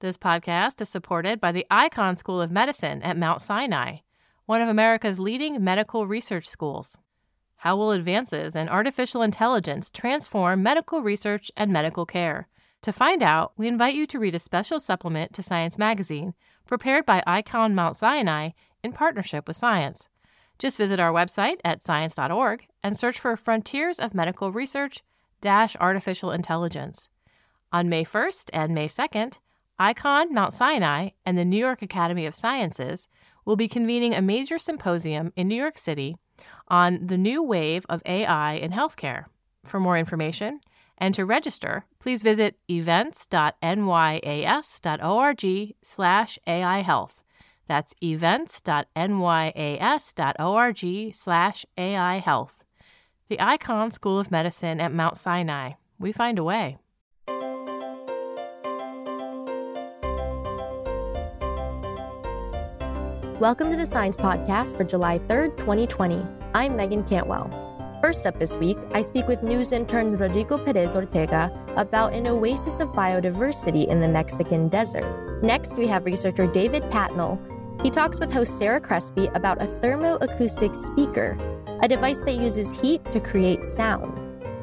This podcast is supported by the Icahn School of Medicine at Mount Sinai, one of America's leading medical research schools. How will advances in artificial intelligence transform medical research and medical care? To find out, we invite you to read a special supplement to Science Magazine, prepared by Icahn Mount Sinai in partnership with Science. Just visit our website at science.org and search for Frontiers of Medical Research - Artificial Intelligence. On May 1st and May 2nd, Icahn Mount Sinai and the New York Academy of Sciences will be convening a major symposium in New York City on the new wave of AI in healthcare. For more information and to register, please visit events.nyas.org/AI Health. That's events.nyas.org/AI Health. The Icahn School of Medicine at Mount Sinai. We find a way. Welcome to the Science Podcast for July 3rd, 2020. I'm Megan Cantwell. First up this week, I speak with news intern Rodrigo Perez Ortega about an oasis of biodiversity in the Mexican desert. Next, we have researcher David Patnell. He talks with host Sarah Crespi about a thermoacoustic speaker, a device that uses heat to create sound.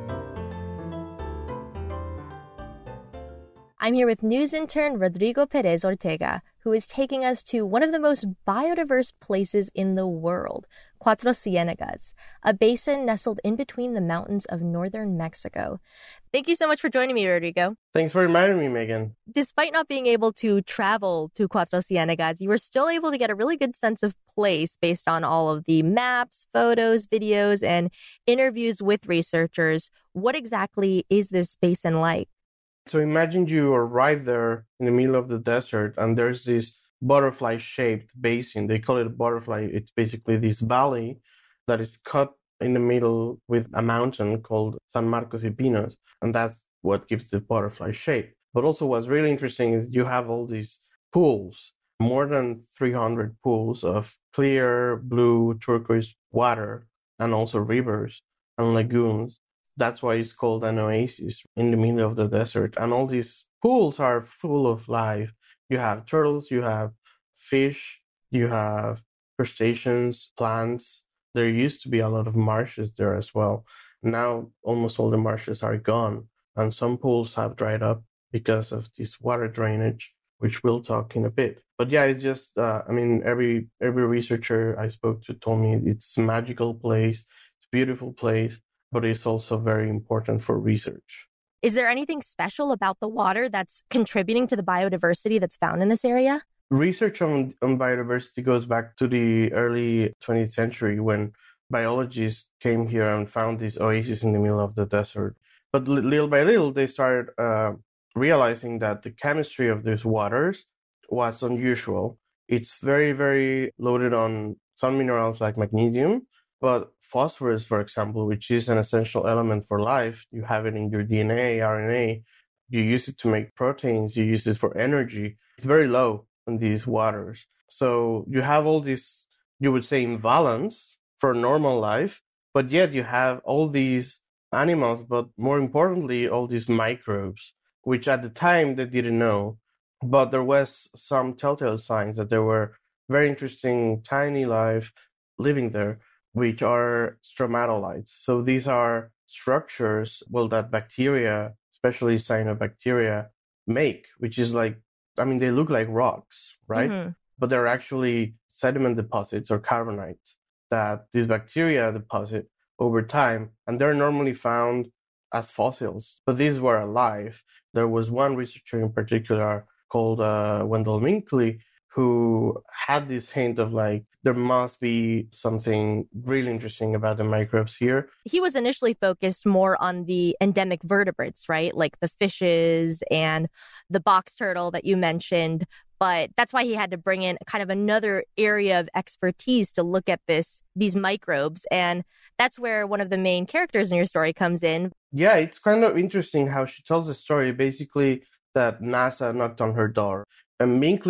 I'm here with news intern Rodrigo Perez Ortega, who is taking us to one of the most biodiverse places in the world, Cuatro Ciénegas, a basin nestled in between the mountains of northern Mexico. Thank you so much for joining me, Rodrigo. Thanks for inviting me, Megan. Despite not being able to travel to Cuatro Ciénegas, you were still able to get a really good sense of place based on all of the maps, photos, videos, and interviews with researchers. What exactly is this basin like? So imagine you arrive there in the middle of the desert and there's this butterfly-shaped basin. They call it a butterfly. It's basically this valley that is cut in the middle with a mountain called San Marcos y Pinos, and that's what gives the butterfly shape. But also what's really interesting is you have all these pools, more than 300 pools of clear blue turquoise water, and also rivers and lagoons. That's why it's called an oasis in the middle of the desert. And all these pools are full of life. You have turtles, you have fish, you have crustaceans, plants. There used to be a lot of marshes there as well. Now almost all the marshes are gone. And some pools have dried up because of this water drainage, which we'll talk in a bit. But yeah, it's just, every researcher I spoke to told me it's a magical place, it's a beautiful place, but it's also very important for research. Is there anything special about the water that's contributing to the biodiversity that's found in this area? Research on biodiversity goes back to the early 20th century when biologists came here and found this oasis in the middle of the desert. But little by little, they started realizing that the chemistry of these waters was unusual. It's very, very loaded on some minerals like magnesium. But phosphorus, for example, which is an essential element for life, you have it in your DNA, RNA, you use it to make proteins, you use it for energy. It's very low in these waters. So you have all this, you would say, imbalance for normal life, but yet you have all these animals, but more importantly, all these microbes, which at the time they didn't know. But there was some telltale signs that there were very interesting tiny life living there, which are stromatolites. So these are structures, that bacteria, especially cyanobacteria, make, which is like, they look like rocks, right? Mm-hmm. But they're actually sediment deposits or carbonates that these bacteria deposit over time, and they're normally found as fossils. But these were alive. There was one researcher in particular called Wendell Minkley, who had this hint of there must be something really interesting about the microbes here. He was initially focused more on the endemic vertebrates, right? Like the fishes and the box turtle that you mentioned. But that's why he had to bring in kind of another area of expertise to look at these microbes. And that's where one of the main characters in your story comes in. Yeah, it's kind of interesting how she tells the story, basically, that NASA knocked on her door. And Minkley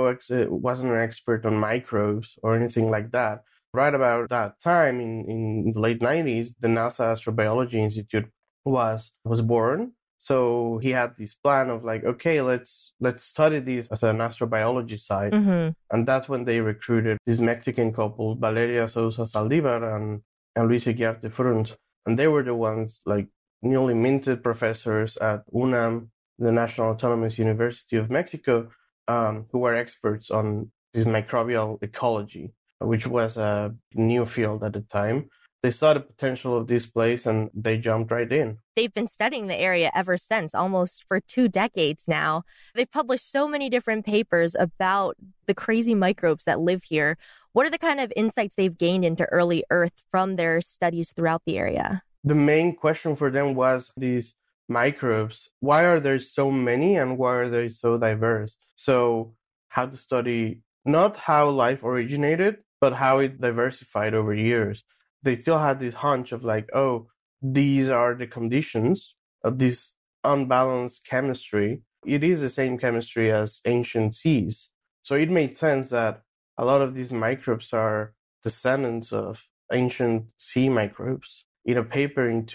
wasn't an expert on microbes or anything like that. Right about that time, in the late 90s, the NASA Astrobiology Institute was born. So he had this plan of like, okay, let's study this as an astrobiology site. And that's when they recruited this Mexican couple, Valeria Sousa Saldivar and Luis Iguarte Fruns. And they were the ones, like, newly minted professors at UNAM, the National Autonomous University of Mexico, who were experts on this microbial ecology, which was a new field at the time. They saw the potential of this place and they jumped right in. They've been studying the area ever since, almost for 2 decades now. They've published so many different papers about the crazy microbes that live here. What are the kind of insights they've gained into early Earth from their studies throughout the area? The main question for them was these microbes. Why are there so many and why are they so diverse? So how to study not how life originated, but how it diversified over years. They still had this hunch of like, oh, these are the conditions of this unbalanced chemistry. It is the same chemistry as ancient seas. So it made sense that a lot of these microbes are descendants of ancient sea microbes. In a paper in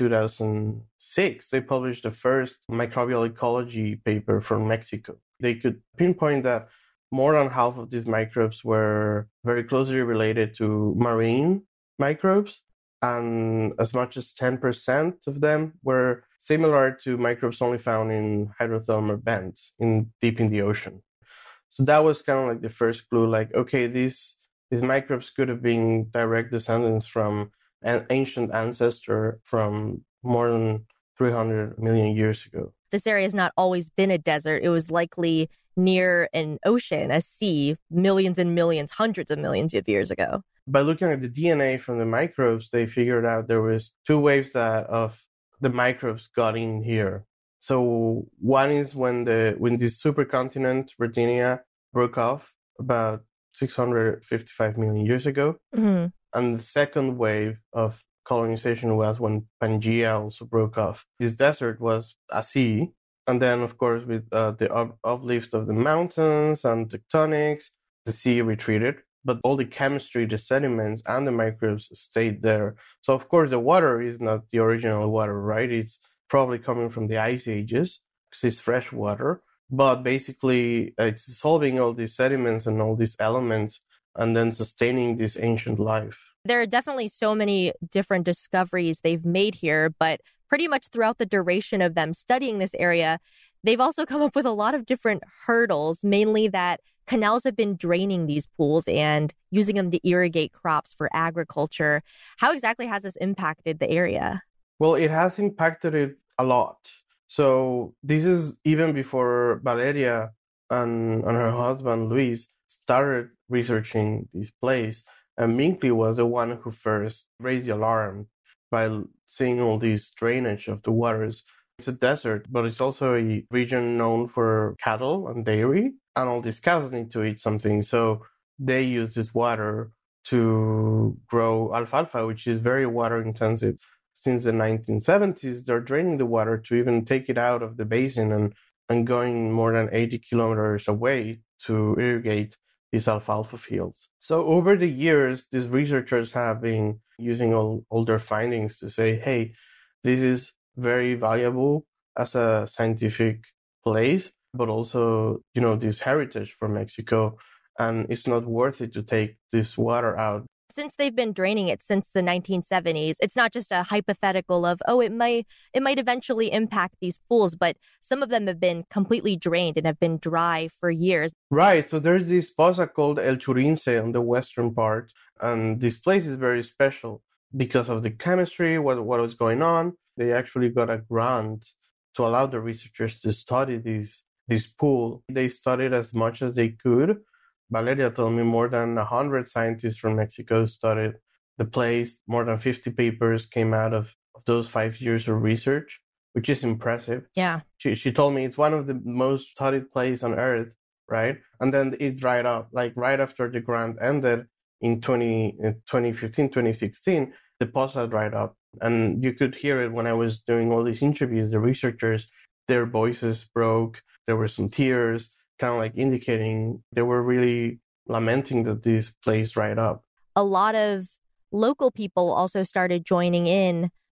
2006, they published the first microbial ecology paper from Mexico. They could pinpoint that more than half of these microbes were very closely related to marine microbes, and as much as 10% of them were similar to microbes only found in hydrothermal vents deep in the ocean. So that was kind of like the first clue, like, okay, these microbes could have been direct descendants from an ancient ancestor from more than 300 million years ago. This area has not always been a desert. It was likely near an ocean, a sea, millions and millions, hundreds of millions of years ago. By looking at the DNA from the microbes, they figured out there was 2 waves of the microbes got in here. So one is when this supercontinent, Rodinia, broke off about 655 million years ago. And the second wave of colonization was when Pangaea also broke off. This desert was a sea. And then, of course, with the uplift of the mountains and tectonics, the sea retreated. But all the chemistry, the sediments, and the microbes stayed there. So, of course, the water is not the original water, right? It's probably coming from the ice ages because it's fresh water. But basically, it's dissolving all these sediments and all these elements and then sustaining this ancient life. There are definitely so many different discoveries they've made here, but pretty much throughout the duration of them studying this area, they've also come up with a lot of different hurdles, mainly that canals have been draining these pools and using them to irrigate crops for agriculture. How exactly has this impacted the area? Well, it has impacted it a lot. So this is even before Valeria and her husband, Luis, started researching this place. And Minkley was the one who first raised the alarm by seeing all this drainage of the waters. It's a desert, but it's also a region known for cattle and dairy, and all these cows need to eat something. So they use this water to grow alfalfa, which is very water intensive. Since the 1970s, they're draining the water to even take it out of the basin and going more than 80 kilometers away to irrigate these alfalfa fields. So over the years, these researchers have been using all their findings to say, hey, this is very valuable as a scientific place, but also, this heritage for Mexico. And it's not worth it to take this water out. Since they've been draining it since the 1970s, it's not just a hypothetical of, it might eventually impact these pools, but some of them have been completely drained and have been dry for years. Right. So there's this poza called El Churince on the western part. And this place is very special because of the chemistry, what was going on. They actually got a grant to allow the researchers to study this pool. They studied as much as they could. Valeria told me more than 100 scientists from Mexico studied the place. More than 50 papers came out of those 5 years of research, which is impressive. Yeah. She told me it's one of the most studied places on Earth, right? And then it dried up, like right after the grant ended in 2015, 2016, the poza dried up. And you could hear it when I was doing all these interviews. The researchers, their voices broke. There were some tears, kind of like indicating they were really lamenting that this place dried up. A lot of local people also started joining in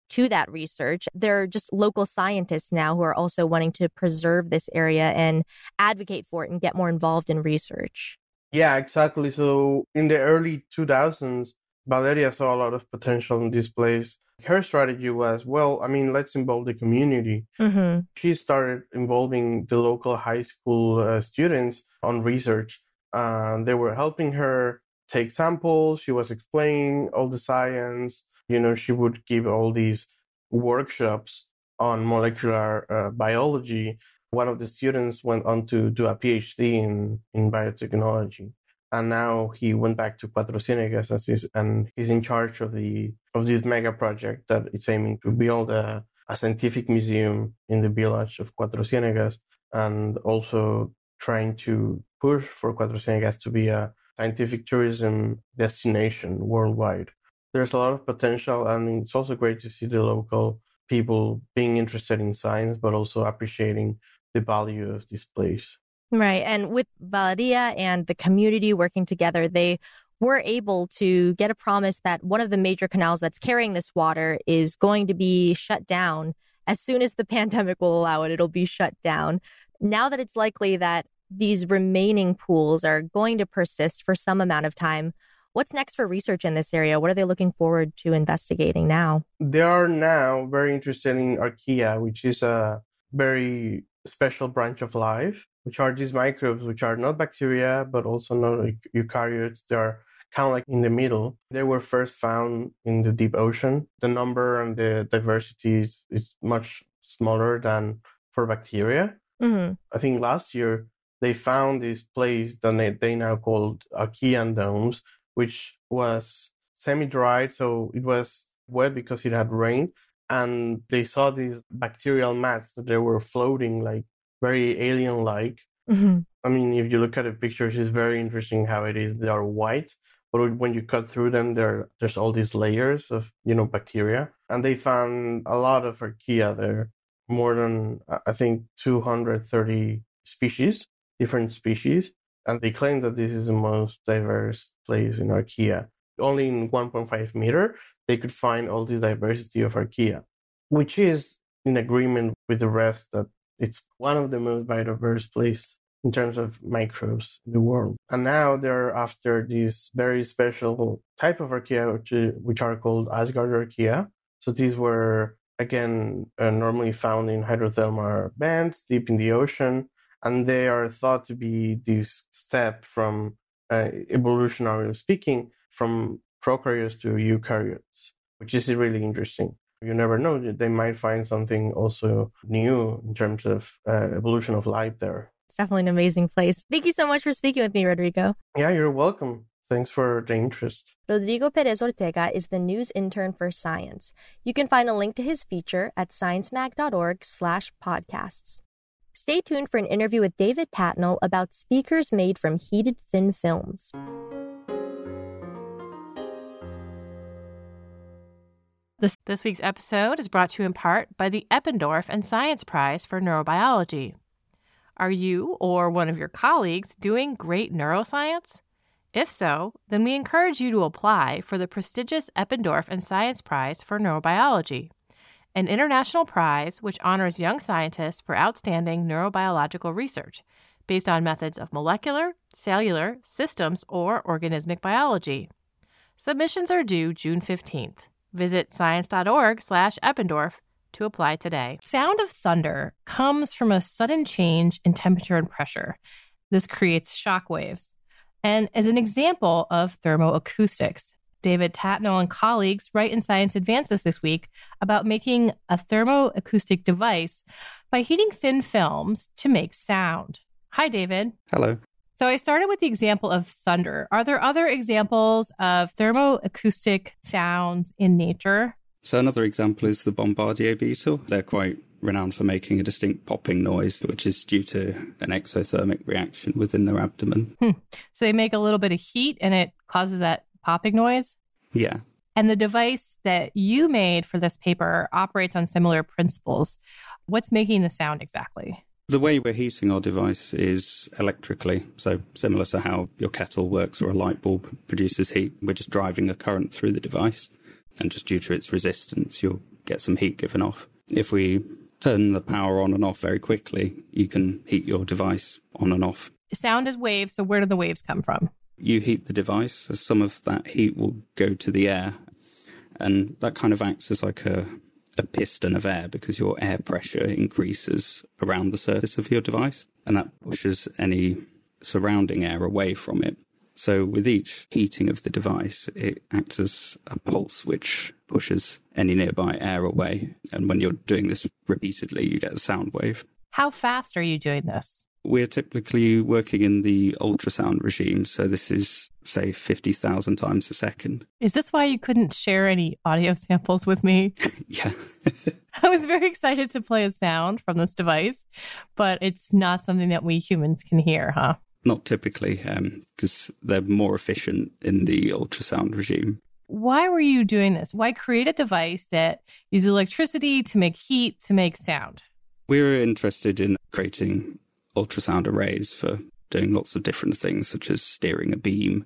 to that research. There are just local scientists now who are also wanting to preserve this area and advocate for it and get more involved in research. Yeah, exactly. So in the early 2000s, Valeria saw a lot of potential in this place. Her strategy was, well, I mean, let's involve the community. Mm-hmm. She started involving the local high school students on research. They were helping her take samples. She was explaining all the science. She would give all these workshops on molecular biology. One of the students went on to do a PhD in biotechnology. And now he went back to Cuatro Ciénegas and he's in charge of this mega project that it's aiming to build a scientific museum in the village of Cuatro Ciénegas, and also trying to push for Cuatro Ciénegas to be a scientific tourism destination worldwide. There's a lot of potential, and it's also great to see the local people being interested in science, but also appreciating the value of this place. Right. And with Valeria and the community working together, they were able to get a promise that one of the major canals that's carrying this water is going to be shut down. As soon as the pandemic will allow it, it'll be shut down. Now that it's likely that these remaining pools are going to persist for some amount of time, what's next for research in this area? What are they looking forward to investigating now? They are now very interested in archaea, which is a very special branch of life, which are these microbes, which are not bacteria, but also not eukaryotes. They are kind of like in the middle. They were first found in the deep ocean. The number and the diversity is much smaller than for bacteria. Mm-hmm. I think last year they found this place that they now called Archean domes, which was semi-dried, so it was wet because it had rained. And they saw these bacterial mats that they were floating like very alien-like. Mm-hmm. I mean, if you look at the pictures, it's very interesting how it is. They are white, but when you cut through them, there's all these layers of, bacteria. And they found a lot of archaea there, more than, I think, 230 species, different species. And they claim that this is the most diverse place in archaea. Only in 1.5 meter, they could find all this diversity of archaea, which is in agreement with the rest that it's one of the most biodiverse places in terms of microbes in the world. And now they're after this very special type of archaea, which are called Asgard archaea. So these were, again, normally found in hydrothermal bands deep in the ocean. And they are thought to be this step from, evolutionarily speaking, from prokaryotes to eukaryotes, which is really interesting. You never know, they might find something also new in terms of evolution of life there. It's definitely an amazing place. Thank you so much for speaking with me, Rodrigo. Yeah, you're welcome. Thanks for the interest. Rodrigo Perez Ortega is the news intern for Science. You can find a link to his feature at sciencemag.org/podcasts. Stay tuned for an interview with David Tatnall about speakers made from heated thin films. This week's episode is brought to you in part by the Eppendorf and Science Prize for Neurobiology. Are you or one of your colleagues doing great neuroscience? If so, then we encourage you to apply for the prestigious Eppendorf and Science Prize for Neurobiology, an international prize which honors young scientists for outstanding neurobiological research based on methods of molecular, cellular, systems, or organismic biology. Submissions are due June 15th. Visit science.org/Eppendorf to apply today. Sound of thunder comes from a sudden change in temperature and pressure. This creates shock waves. And as an example of thermoacoustics, David Tatnall and colleagues write in Science Advances this week about making a thermoacoustic device by heating thin films to make sound. Hi, David. Hello. So I started with the example of thunder. Are there other examples of thermoacoustic sounds in nature? So another example is the bombardier beetle. They're quite renowned for making a distinct popping noise, which is due to an exothermic reaction within their abdomen. So they make a little bit of heat and it causes that popping noise? Yeah. And the device that you made for this paper operates on similar principles. What's making the sound exactly? The way we're heating our device is electrically, so similar to how your kettle works or a light bulb produces heat. We're just driving a current through the device. And just due to its resistance, you'll get some heat given off. If we turn the power on and off very quickly, you can heat your device on and off. Sound is waves, so where do the waves come from? You heat the device, so some of that heat will go to the air, and that kind of acts as like a piston of air because your air pressure increases around the surface of your device, and that pushes any surrounding air away from it. So with each heating of the device, it acts as a pulse which pushes any nearby air away. And when you're doing this repeatedly, you get a sound wave. How fast are you doing this? We're typically working in the ultrasound regime. So this is, say, 50,000 times a second. Is this why you couldn't share any audio samples with me? Yeah. I was very excited to play a sound from this device, but it's not something that we humans can hear, huh? Not typically, because they're more efficient in the ultrasound regime. Why were you doing this? Why create a device that uses electricity to make heat, to make sound? We were interested in creating ultrasound arrays for doing lots of different things, such as steering a beam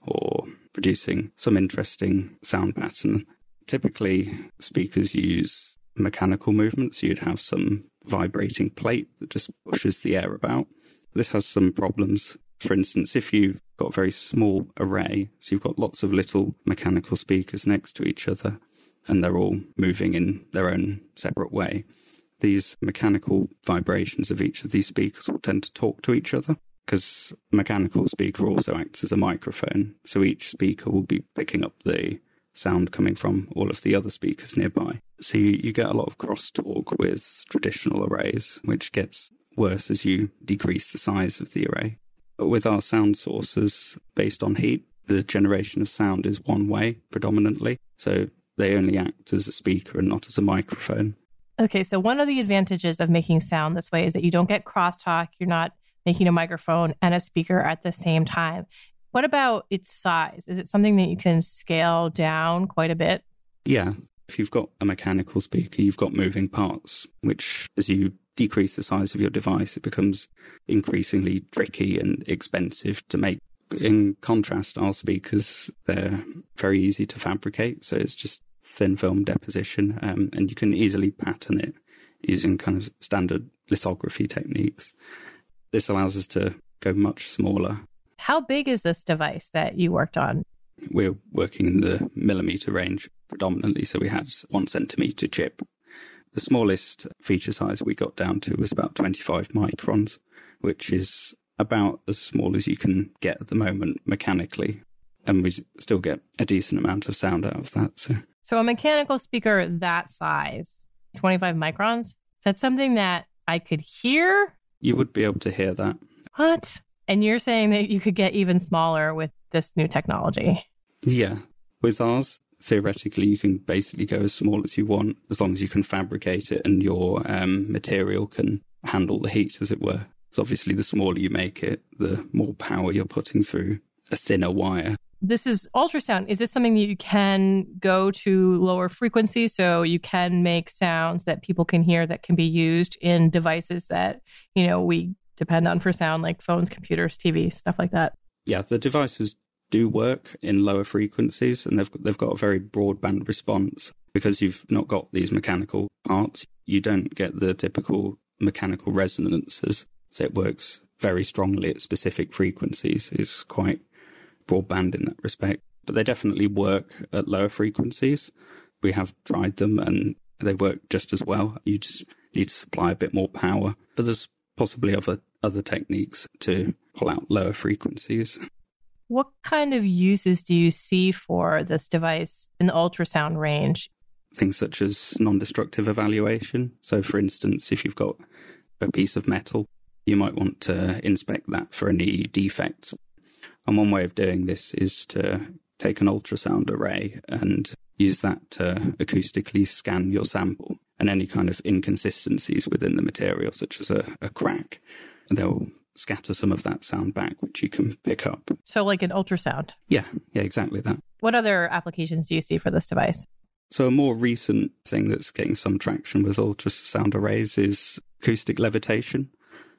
or producing some interesting sound pattern. Typically, speakers use mechanical movements. You'd have some vibrating plate that just pushes the air about. This has some problems. For instance, if you've got a very small array, so you've got lots of little mechanical speakers next to each other, and they're all moving in their own separate way, these mechanical vibrations of each of these speakers will tend to talk to each other, because a mechanical speaker also acts as a microphone. So each speaker will be picking up the sound coming from all of the other speakers nearby. So you get a lot of crosstalk with traditional arrays, which gets worse as you decrease the size of the array. But with our sound sources based on heat, the generation of sound is one way predominantly. So they only act as a speaker and not as a microphone. Okay, so one of the advantages of making sound this way is that you don't get crosstalk. You're not making a microphone and a speaker at the same time. What about its size? Is it something that you can scale down quite a bit? Yeah. If you've got a mechanical speaker, you've got moving parts, which as you decrease the size of your device, it becomes increasingly tricky and expensive to make. In contrast, our speakers, they're very easy to fabricate. So it's just thin film deposition, and you can easily pattern it using kind of standard lithography techniques. This allows us to go much smaller. How big is this device that you worked on? We're working in the millimeter range predominantly, so we had 1 centimeter chip. The smallest feature size we got down to was about 25 microns, which is about as small as you can get at the moment mechanically. And we still get a decent amount of sound out of that. So a mechanical speaker that size, 25 microns, is that something that I could hear? You would be able to hear that. What? And you're saying that you could get even smaller with this new technology? Yeah. With ours, theoretically, you can basically go as small as you want, as long as you can fabricate it and your material can handle the heat, as it were. So obviously, the smaller you make it, the more power you're putting through a thinner wire. This is ultrasound. Is this something that you can go to lower frequencies so you can make sounds that people can hear that can be used in devices that, we depend on for sound, like phones, computers, TVs, stuff like that? Yeah, the devices do work in lower frequencies, and they've got a very broadband response. Because you've not got these mechanical parts, you don't get the typical mechanical resonances. So it works very strongly at specific frequencies. It's quite broadband in that respect. But they definitely work at lower frequencies. We have tried them and they work just as well. You just need to supply a bit more power. But there's possibly other techniques to pull out lower frequencies. What kind of uses do you see for this device in the ultrasound range? Things such as non-destructive evaluation. So, for instance, if you've got a piece of metal, you might want to inspect that for any defects. And one way of doing this is to take an ultrasound array and use that to acoustically scan your sample and any kind of inconsistencies within the material, such as a crack. And they'll scatter some of that sound back, which you can pick up. So like an ultrasound? Yeah, exactly that. What other applications do you see for this device? So a more recent thing that's getting some traction with ultrasound arrays is acoustic levitation.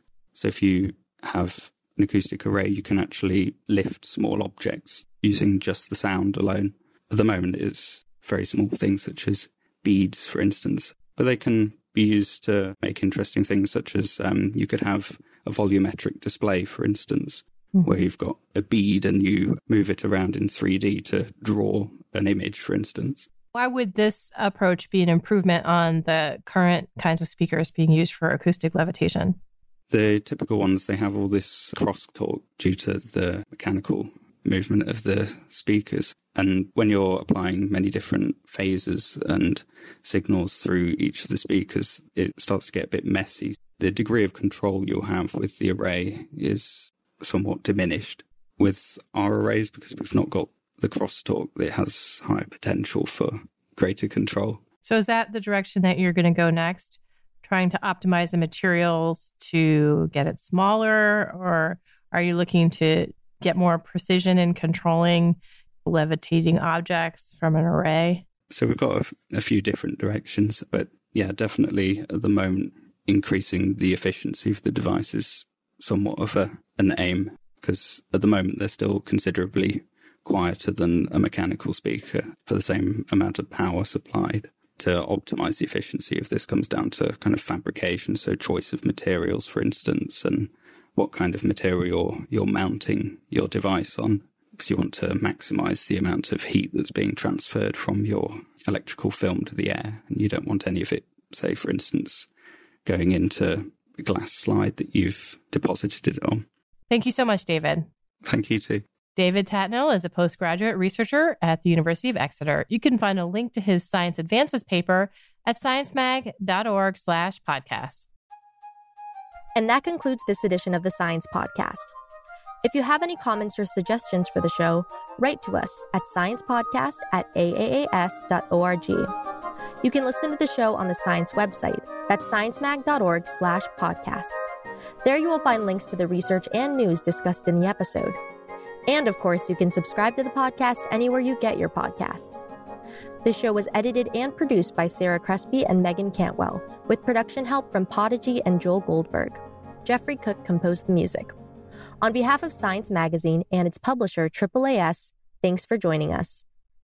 So if you have an acoustic array, you can actually lift small objects using just the sound alone. At the moment, it's very small things such as beads, for instance. But they can be used to make interesting things such as you could have a volumetric display, for instance, where you've got a bead and you move it around in 3D to draw an image, for instance. Why would this approach be an improvement on the current kinds of speakers being used for acoustic levitation? The typical ones, they have all this crosstalk due to the mechanical movement of the speakers. And when you're applying many different phases and signals through each of the speakers, it starts to get a bit messy. The degree of control you'll have with the array is somewhat diminished. With our arrays, because we've not got the crosstalk, it has higher potential for greater control. So is that the direction that you're going to go next? Trying to optimize the materials to get it smaller? Or are you looking to get more precision in controlling levitating objects from an array? So we've got a few different directions, but yeah, definitely at the moment, increasing the efficiency of the device is somewhat of an aim, because at the moment they're still considerably quieter than a mechanical speaker for the same amount of power supplied. To optimize the efficiency of this comes down to kind of fabrication, so choice of materials, for instance, and what kind of material you're mounting your device on, because you want to maximize the amount of heat that's being transferred from your electrical film to the air, and you don't want any of it, say, for instance, going into a glass slide that you've deposited it on. Thank you so much, David. Thank you too. David Tattnell is a postgraduate researcher at the University of Exeter. You can find a link to his Science Advances paper at sciencemag.org/podcast. And that concludes this edition of the Science Podcast. If you have any comments or suggestions for the show, write to us at sciencepodcast@aaas.org. You can listen to the show on the Science website. That's sciencemag.org/podcasts. There you will find links to the research and news discussed in the episode. And of course, you can subscribe to the podcast anywhere you get your podcasts. This show was edited and produced by Sarah Crespi and Megan Cantwell, with production help from Podigy and Joel Goldberg. Jeffrey Cook composed the music. On behalf of Science Magazine and its publisher, AAAS, thanks for joining us.